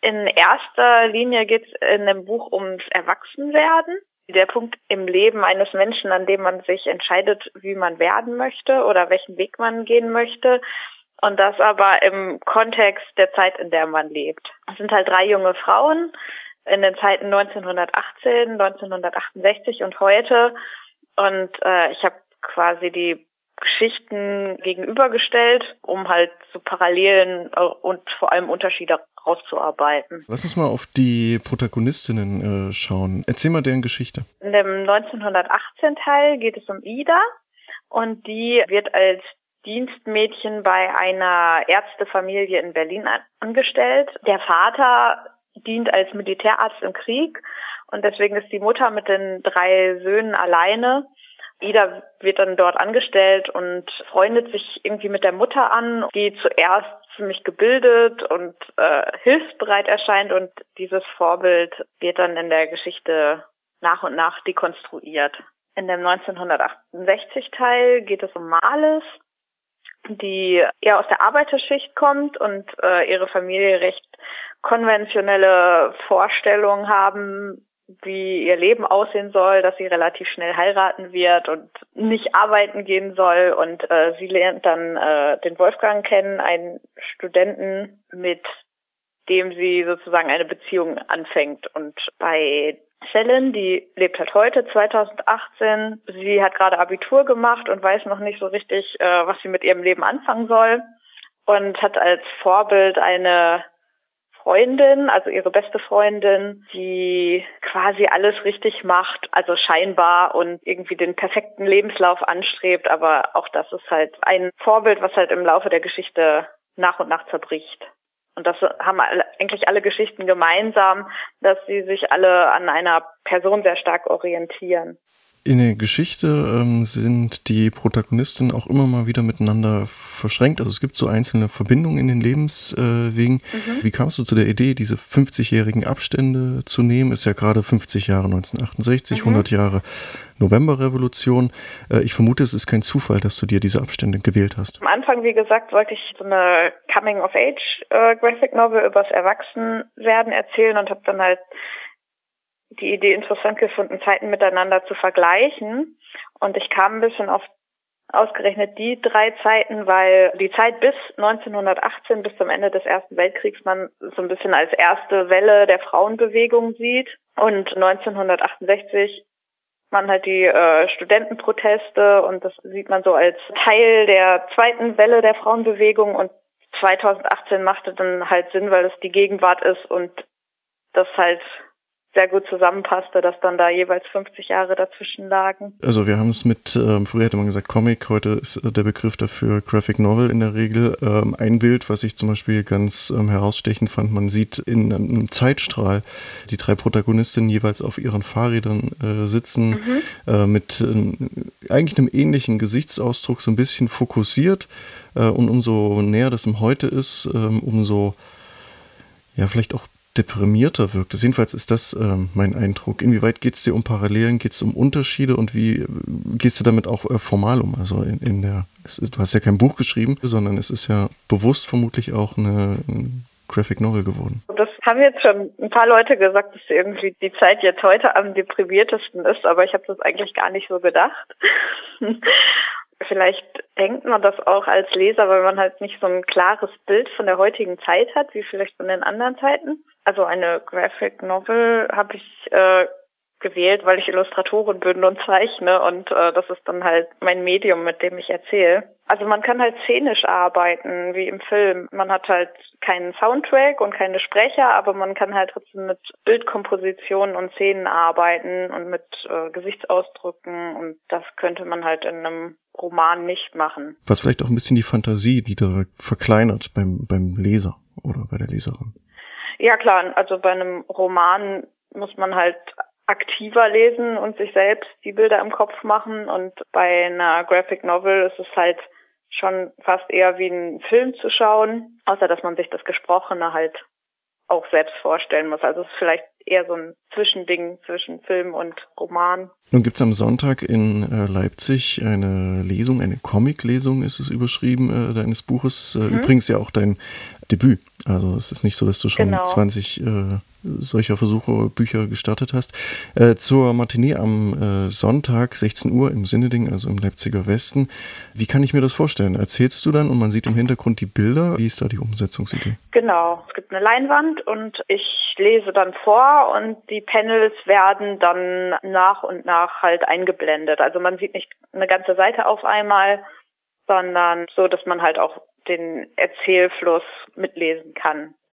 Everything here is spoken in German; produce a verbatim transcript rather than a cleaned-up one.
In erster Linie geht es in dem Buch ums Erwachsenwerden. Der Punkt im Leben eines Menschen, an dem man sich entscheidet, wie man werden möchte oder welchen Weg man gehen möchte. Und das aber im Kontext der Zeit, in der man lebt. Es sind halt drei junge Frauen in den Zeiten neunzehnhundertachtzehn, neunzehnhundertachtundsechzig und heute. Und äh, ich habe quasi die Geschichten gegenübergestellt, um halt so Parallelen und vor allem Unterschiede rauszuarbeiten. Lass uns mal auf die Protagonistinnen äh, schauen. Erzähl mal deren Geschichte. In dem neunzehnhundertachtzehn Teil geht es um Ida und die wird als Dienstmädchen bei einer Ärztefamilie in Berlin angestellt. Der Vater dient als Militärarzt im Krieg und deswegen ist die Mutter mit den drei Söhnen alleine. Ida wird dann dort angestellt und freundet sich irgendwie mit der Mutter an, die zuerst ziemlich gebildet und äh, hilfsbereit erscheint und dieses Vorbild wird dann in der Geschichte nach und nach dekonstruiert. In dem neunzehnhundertachtundsechzig Teil geht es um Marlis, die eher aus der Arbeiterschicht kommt und äh, ihre Familie recht konventionelle Vorstellungen haben, wie ihr Leben aussehen soll, dass sie relativ schnell heiraten wird und nicht arbeiten gehen soll. Und äh, sie lernt dann äh, den Wolfgang kennen, einen Studenten, mit dem sie sozusagen eine Beziehung anfängt. Und bei Cellen, die lebt halt heute, zweitausendachtzehn. Sie hat gerade Abitur gemacht und weiß noch nicht so richtig, äh, was sie mit ihrem Leben anfangen soll. Und hat als Vorbild eine Freundin, also ihre beste Freundin, die quasi alles richtig macht, also scheinbar und irgendwie den perfekten Lebenslauf anstrebt, aber auch das ist halt ein Vorbild, was halt im Laufe der Geschichte nach und nach zerbricht. Und das haben alle, eigentlich alle Geschichten gemeinsam, dass sie sich alle an einer Person sehr stark orientieren. In der Geschichte ähm, sind die Protagonisten auch immer mal wieder miteinander verschränkt. Also es gibt so einzelne Verbindungen in den Lebenswegen. Äh, mhm. Wie kamst du zu der Idee, diese fünfzigjährigen Abstände zu nehmen? Ist ja gerade fünfzig Jahre neunzehnhundertachtundsechzig, mhm. hundert Jahre Novemberrevolution. Äh, ich vermute, es ist kein Zufall, dass du dir diese Abstände gewählt hast. Am Anfang, wie gesagt, wollte ich so eine Coming-of-Age-Graphic-Novel übers Erwachsenwerden erzählen und habe dann halt die Idee interessant gefunden, Zeiten miteinander zu vergleichen. Und ich kam ein bisschen auf ausgerechnet die drei Zeiten, weil die Zeit bis neunzehnhundertachtzehn, bis zum Ende des Ersten Weltkriegs, man so ein bisschen als erste Welle der Frauenbewegung sieht. Und neunzehnhundertachtundsechzig man halt die äh, Studentenproteste und das sieht man so als Teil der zweiten Welle der Frauenbewegung. Und zweitausendachtzehn machte dann halt Sinn, weil es die Gegenwart ist und das halt sehr gut zusammenpasste, dass dann da jeweils fünfzig Jahre dazwischen lagen. Also wir haben es mit, ähm, früher hätte man gesagt Comic, heute ist äh, der Begriff dafür Graphic Novel in der Regel. Ähm, ein Bild, was ich zum Beispiel ganz ähm, herausstechend fand, man sieht in einem Zeitstrahl die drei Protagonistinnen jeweils auf ihren Fahrrädern äh, sitzen, mhm. äh, mit äh, eigentlich einem ähnlichen Gesichtsausdruck, so ein bisschen fokussiert. Äh, und umso näher das im Heute ist, ähm, umso ja vielleicht auch deprimierter wirkt es. Jedenfalls ist das ähm, mein Eindruck. Inwieweit geht es dir um Parallelen, geht es um Unterschiede und wie äh, gehst du damit auch äh, formal um? Also in, in der, es ist, du hast ja kein Buch geschrieben, sondern es ist ja bewusst vermutlich auch eine, eine Graphic Novel geworden. Das haben jetzt schon ein paar Leute gesagt, dass irgendwie die Zeit jetzt heute am deprimiertesten ist, aber ich habe das eigentlich gar nicht so gedacht. Vielleicht denkt man das auch als Leser, weil man halt nicht so ein klares Bild von der heutigen Zeit hat, wie vielleicht von den anderen Zeiten. Also eine Graphic Novel habe ich äh, gewählt, weil ich Illustratorin bin und zeichne und äh, das ist dann halt mein Medium, mit dem ich erzähle. Also man kann halt szenisch arbeiten, wie im Film. Man hat halt keinen Soundtrack und keine Sprecher, aber man kann halt trotzdem mit Bildkompositionen und Szenen arbeiten und mit äh, Gesichtsausdrücken und das könnte man halt in einem Roman nicht machen. Was vielleicht auch ein bisschen die Fantasie wieder verkleinert beim beim Leser oder bei der Leserin. Ja klar, also bei einem Roman muss man halt aktiver lesen und sich selbst die Bilder im Kopf machen und bei einer Graphic Novel ist es halt schon fast eher wie ein Film zu schauen, außer dass man sich das Gesprochene halt auch selbst vorstellen muss. Also es ist vielleicht eher so ein Zwischending zwischen Film und Roman. Nun gibt es am Sonntag in äh, Leipzig eine Lesung, eine Comic-Lesung ist es überschrieben, äh, deines Buches. Äh, mhm. Übrigens ja auch dein Debüt. Also es ist nicht so, dass du schon genau. zwanzig äh, solcher Versuche, Bücher gestartet hast. Äh, zur Matinee am äh, Sonntag, sechzehn Uhr im Sinneding, also im Leipziger Westen. Wie kann ich mir das vorstellen? Erzählst du dann und man sieht im Hintergrund die Bilder? Wie ist da die Umsetzungsidee? Genau, es gibt eine Leinwand und ich lese dann vor und die Panels werden dann nach und nach halt eingeblendet. Also man sieht nicht eine ganze Seite auf einmal, sondern so, dass man halt auch den Erzählfluss mitlesen kann.